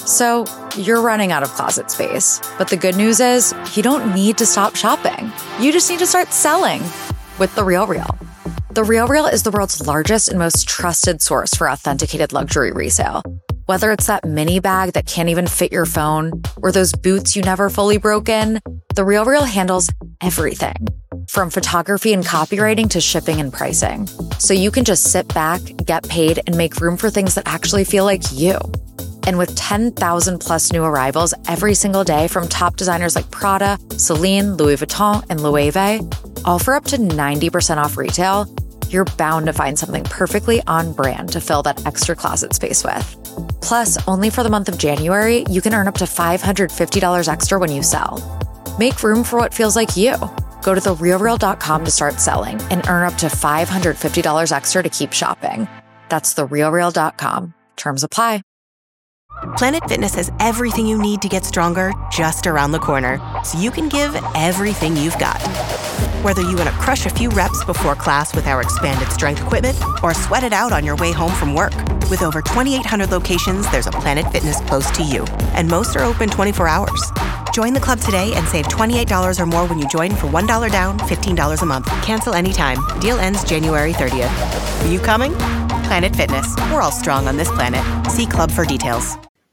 So, you're running out of closet space. But the good news is, you don't need to stop shopping. You just need to start selling with The RealReal. The RealReal is the world's largest and most trusted source for authenticated luxury resale. Whether it's that mini bag that can't even fit your phone, or those boots you never fully broke in, The RealReal handles everything. From photography and copywriting to shipping and pricing. So you can just sit back, get paid, and make room for things that actually feel like you. And with 10,000 plus new arrivals every single day from top designers like Prada, Celine, Louis Vuitton, and Loewe, all for up to 90% off retail, you're bound to find something perfectly on brand to fill that extra closet space with. Plus, only for the month of January, you can earn up to $550 extra when you sell. Make room for what feels like you. Go to therealreal.com to start selling and earn up to $550 extra to keep shopping. That's therealreal.com. Terms apply. Planet Fitness has everything you need to get stronger just around the corner, so you can give everything you've got. Whether you want to crush a few reps before class with our expanded strength equipment or sweat it out on your way home from work. With over 2,800 locations, there's a Planet Fitness close to you, and most are open 24 hours. Join the club today and save $28 or more when you join for $1 down, $15 a month. Cancel anytime. Deal ends January 30th. Are you coming? Planet Fitness. We're all strong on this planet. See club for details.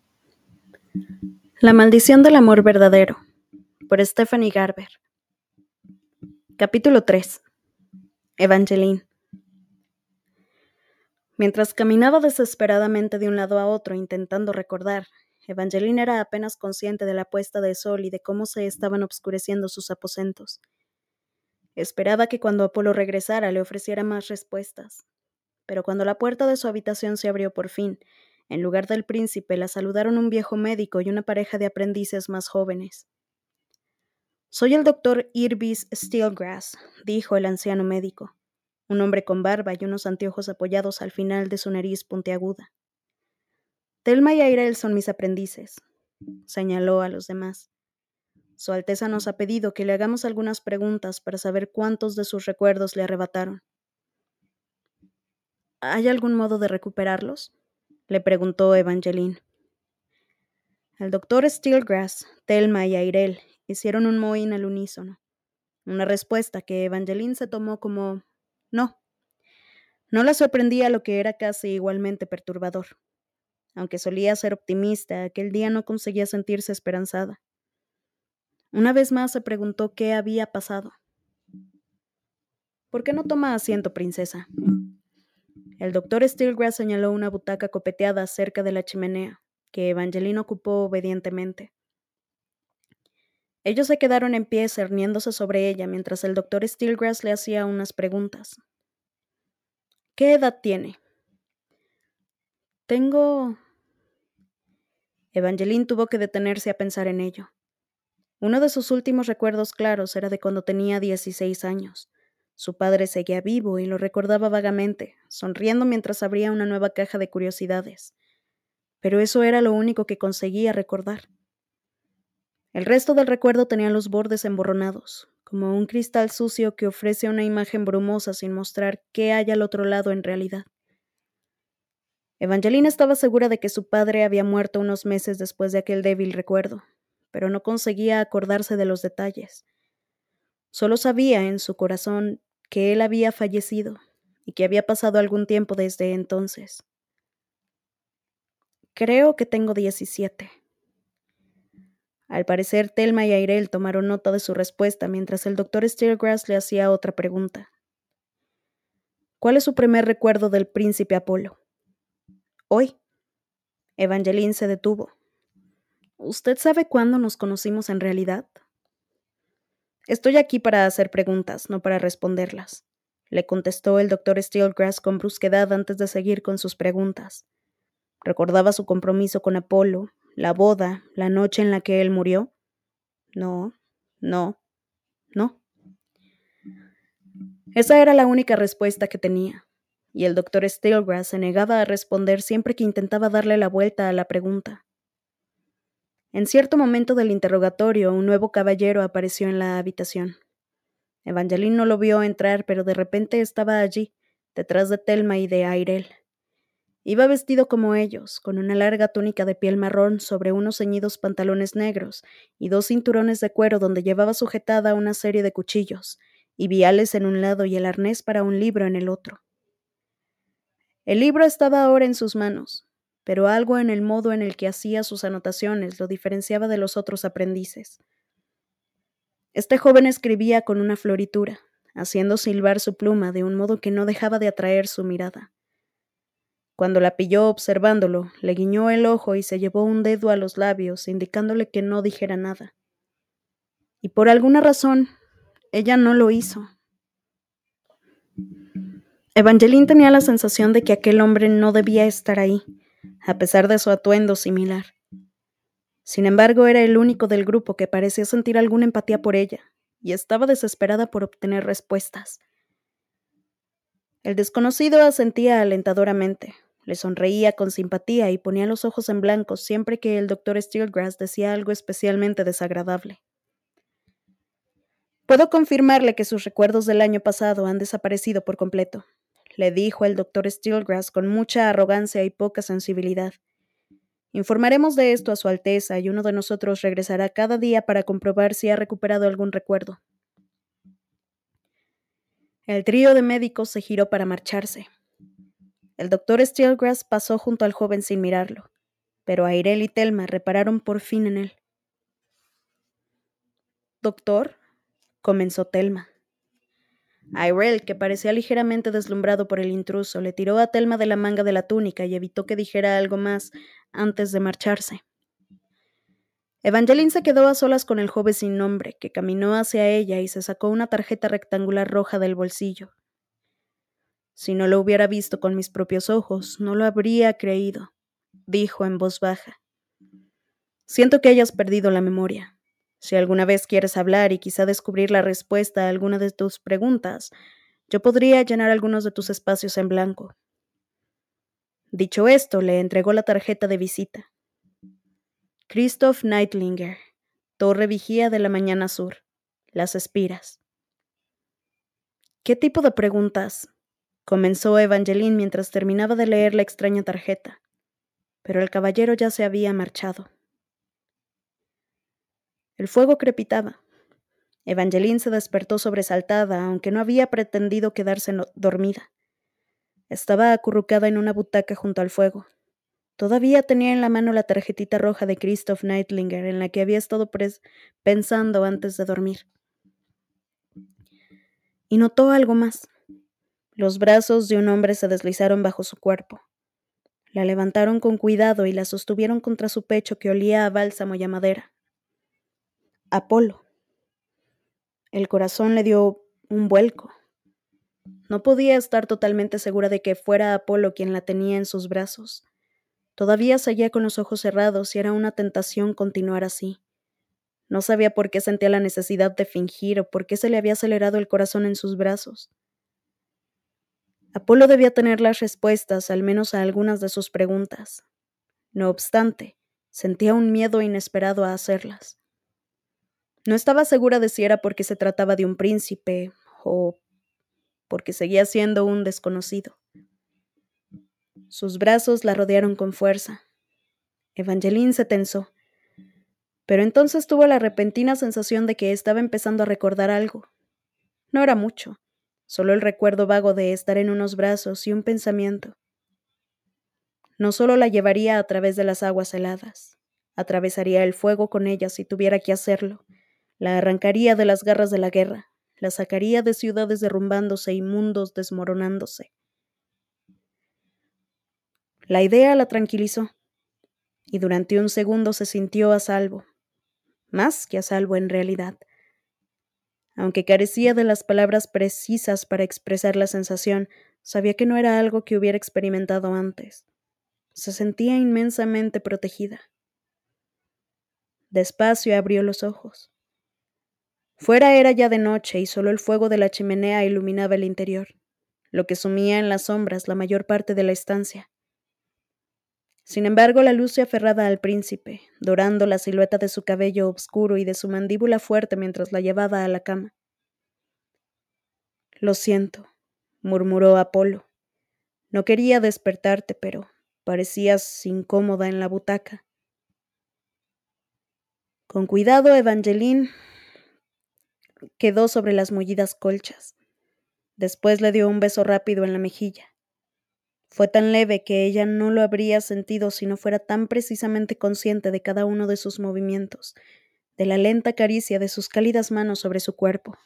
La maldición del amor verdadero, por Stephanie Garber. Capítulo 3. Evangeline. Mientras caminaba desesperadamente de un lado a otro intentando recordar, Evangeline era apenas consciente de la puesta de sol y de cómo se estaban obscureciendo sus aposentos. Esperaba que cuando Apolo regresara le ofreciera más respuestas, pero cuando la puerta de su habitación se abrió por fin, en lugar del príncipe la saludaron un viejo médico y una pareja de aprendices más jóvenes. «Soy el doctor Irvis Steelgrass», dijo el anciano médico, un hombre con barba y unos anteojos apoyados al final de su nariz puntiaguda. «Thelma y Airel son mis aprendices», señaló a los demás. «Su Alteza nos ha pedido que le hagamos algunas preguntas para saber cuántos de sus recuerdos le arrebataron». «¿Hay algún modo de recuperarlos?», le preguntó Evangeline. El doctor Steelgrass, Thelma y Airel hicieron un mohín al unísono, una respuesta que Evangeline se tomó como no. No la sorprendía lo que era casi igualmente perturbador. Aunque solía ser optimista, aquel día no conseguía sentirse esperanzada. Una vez más se preguntó qué había pasado. «¿Por qué no toma asiento, princesa?». El doctor Steelgrass señaló una butaca copeteada cerca de la chimenea, que Evangeline ocupó obedientemente. Ellos se quedaron en pie cerniéndose sobre ella mientras el doctor Steelgrass le hacía unas preguntas. «¿Qué edad tiene?». «Tengo...». Evangeline tuvo que detenerse a pensar en ello. Uno de sus últimos recuerdos claros era de cuando tenía 16 años. Su padre seguía vivo y lo recordaba vagamente, sonriendo mientras abría una nueva caja de curiosidades. Pero eso era lo único que conseguía recordar. El resto del recuerdo tenía los bordes emborronados, como un cristal sucio que ofrece una imagen brumosa sin mostrar qué hay al otro lado en realidad. Evangeline estaba segura de que su padre había muerto unos meses después de aquel débil recuerdo, pero no conseguía acordarse de los detalles. Solo sabía en su corazón que él había fallecido y que había pasado algún tiempo desde entonces. «Creo que tengo 17». Al parecer, Thelma y Airel tomaron nota de su respuesta mientras el doctor Steelgrass le hacía otra pregunta. «¿Cuál es su primer recuerdo del príncipe Apolo?». «Hoy». Evangeline se detuvo. «¿Usted sabe cuándo nos conocimos en realidad?». «Estoy aquí para hacer preguntas, no para responderlas», le contestó el doctor Steelgrass con brusquedad antes de seguir con sus preguntas. ¿Recordaba su compromiso con Apolo, la boda, la noche en la que él murió? No. Esa era la única respuesta que tenía, y el doctor Steelgrass se negaba a responder siempre que intentaba darle la vuelta a la pregunta. En cierto momento del interrogatorio, un nuevo caballero apareció en la habitación. Evangeline no lo vio entrar, pero de repente estaba allí, detrás de Thelma y de Airel. Iba vestido como ellos, con una larga túnica de piel marrón sobre unos ceñidos pantalones negros y 2 cinturones de cuero donde llevaba sujetada una serie de cuchillos, y viales en un lado y el arnés para un libro en el otro. El libro estaba ahora en sus manos, pero algo en el modo en el que hacía sus anotaciones lo diferenciaba de los otros aprendices. Este joven escribía con una floritura, haciendo silbar su pluma de un modo que no dejaba de atraer su mirada. Cuando la pilló observándolo, le guiñó el ojo y se llevó un dedo a los labios, indicándole que no dijera nada. Y por alguna razón, ella no lo hizo. Evangeline tenía la sensación de que aquel hombre no debía estar ahí, a pesar de su atuendo similar. Sin embargo, era el único del grupo que parecía sentir alguna empatía por ella, y estaba desesperada por obtener respuestas. El desconocido asentía alentadoramente, le sonreía con simpatía y ponía los ojos en blanco siempre que el doctor Steelgrass decía algo especialmente desagradable. «Puedo confirmarle que sus recuerdos del año pasado han desaparecido por completo», le dijo el doctor Steelgrass con mucha arrogancia y poca sensibilidad. «Informaremos de esto a Su Alteza y uno de nosotros regresará cada día para comprobar si ha recuperado algún recuerdo». El trío de médicos se giró para marcharse. El doctor Steelgrass pasó junto al joven sin mirarlo, pero Airel y Thelma repararon por fin en él. «Doctor», comenzó Thelma. Airel, que parecía ligeramente deslumbrado por el intruso, le tiró a Thelma de la manga de la túnica y evitó que dijera algo más antes de marcharse. Evangeline se quedó a solas con el joven sin nombre, que caminó hacia ella y se sacó una tarjeta rectangular roja del bolsillo. «Si no lo hubiera visto con mis propios ojos, no lo habría creído», dijo en voz baja. «Siento que hayas perdido la memoria. Si alguna vez quieres hablar y quizá descubrir la respuesta a alguna de tus preguntas, yo podría llenar algunos de tus espacios en blanco». Dicho esto, le entregó la tarjeta de visita. «Christoph Neidlinger, Torre Vigía de la Mañana Sur, Las Espiras». «¿Qué tipo de preguntas?», comenzó Evangeline mientras terminaba de leer la extraña tarjeta, pero el caballero ya se había marchado. El fuego crepitaba. Evangeline se despertó sobresaltada, aunque no había pretendido quedarse dormida. Estaba acurrucada en una butaca junto al fuego. Todavía tenía en la mano la tarjetita roja de Christoph Neidlinger en la que había estado pensando antes de dormir. Y notó algo más. Los brazos de un hombre se deslizaron bajo su cuerpo. La levantaron con cuidado y la sostuvieron contra su pecho que olía a bálsamo y a madera. Apolo. El corazón le dio un vuelco. No podía estar totalmente segura de que fuera Apolo quien la tenía en sus brazos. Todavía seguía con los ojos cerrados y era una tentación continuar así. No sabía por qué sentía la necesidad de fingir o por qué se le había acelerado el corazón en sus brazos. Apolo debía tener las respuestas, al menos a algunas de sus preguntas. No obstante, sentía un miedo inesperado a hacerlas. No estaba segura de si era porque se trataba de un príncipe o porque seguía siendo un desconocido. Sus brazos la rodearon con fuerza. Evangeline se tensó, pero entonces tuvo la repentina sensación de que estaba empezando a recordar algo. No era mucho, solo el recuerdo vago de estar en unos brazos y un pensamiento. No solo la llevaría a través de las aguas heladas, atravesaría el fuego con ella si tuviera que hacerlo, la arrancaría de las garras de la guerra, la sacaría de ciudades derrumbándose y mundos desmoronándose. La idea la tranquilizó, y durante un segundo se sintió a salvo, más que a salvo en realidad. Aunque carecía de las palabras precisas para expresar la sensación, sabía que no era algo que hubiera experimentado antes. Se sentía inmensamente protegida. Despacio abrió los ojos. Fuera era ya de noche y solo el fuego de la chimenea iluminaba el interior, lo que sumía en las sombras la mayor parte de la estancia. Sin embargo, la luz se aferraba al príncipe, dorando la silueta de su cabello oscuro y de su mandíbula fuerte mientras la llevaba a la cama. «Lo siento», murmuró Apolo. «No quería despertarte, pero Parecías incómoda en la butaca. Con cuidado, Evangeline quedó sobre las mullidas colchas. Después le dio un beso rápido en la mejilla. Fue tan leve que ella no lo habría sentido si no fuera tan precisamente consciente de cada uno de sus movimientos, de la lenta caricia de sus cálidas manos sobre su cuerpo.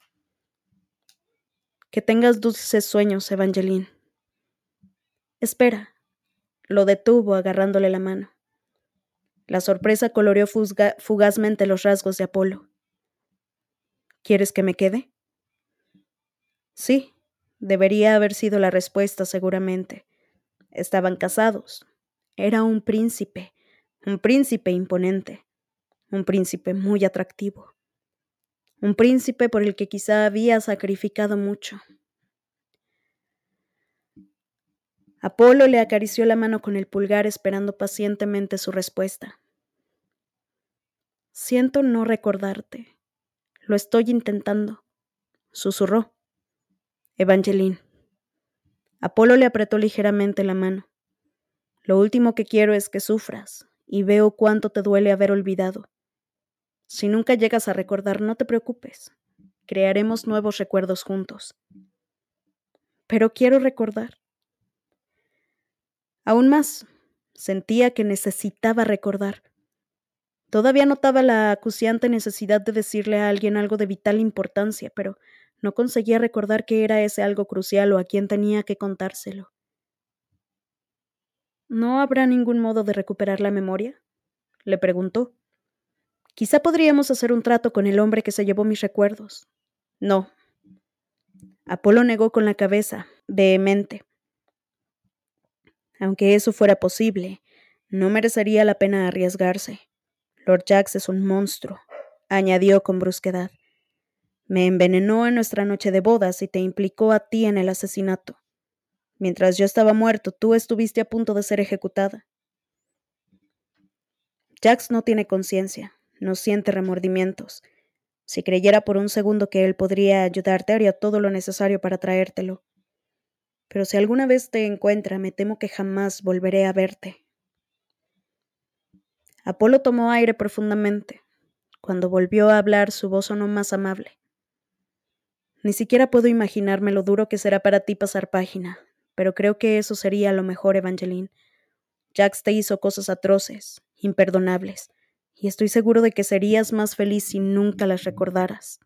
Que tengas dulces sueños, Evangeline. Espera, lo detuvo agarrándole la mano. La sorpresa coloreó fugazmente los rasgos de Apolo. ¿Quieres que me quede? Sí, debería haber sido la respuesta seguramente. Estaban casados. Era un príncipe imponente, un príncipe muy atractivo, un príncipe por el que quizá había sacrificado mucho. Apolo le acarició la mano con el pulgar esperando pacientemente su respuesta. Siento no recordarte. Lo estoy intentando, susurró. Evangeline. Apolo le apretó ligeramente la mano. Lo último que quiero es que sufras, y veo cuánto te duele haber olvidado. Si nunca llegas a recordar, no te preocupes. Crearemos nuevos recuerdos juntos. Pero quiero recordar. Aún más, sentía que necesitaba recordar. Todavía notaba la acuciante necesidad de decirle a alguien algo de vital importancia, pero no conseguía recordar qué era ese algo crucial o a quién tenía que contárselo. ¿No habrá ningún modo de recuperar la memoria?, le preguntó. Quizá podríamos hacer un trato con el hombre que se llevó mis recuerdos. No. Apolo negó con la cabeza, vehemente. Aunque eso fuera posible, no merecería la pena arriesgarse. Lord Jax es un monstruo, añadió con brusquedad. Me envenenó en nuestra noche de bodas y te implicó a ti en el asesinato. Mientras yo estaba muerto, tú estuviste a punto de ser ejecutada. Jax no tiene conciencia, no siente remordimientos. Si creyera por un segundo que él podría ayudarte, haría todo lo necesario para traértelo. Pero si alguna vez te encuentra, me temo que jamás volveré a verte. Apolo tomó aire profundamente. Cuando volvió a hablar, su voz sonó más amable. Ni siquiera puedo imaginarme lo duro que será para ti pasar página, pero creo que eso sería lo mejor, Evangeline. Jax te hizo cosas atroces, imperdonables, y estoy seguro de que serías más feliz si nunca las recordaras.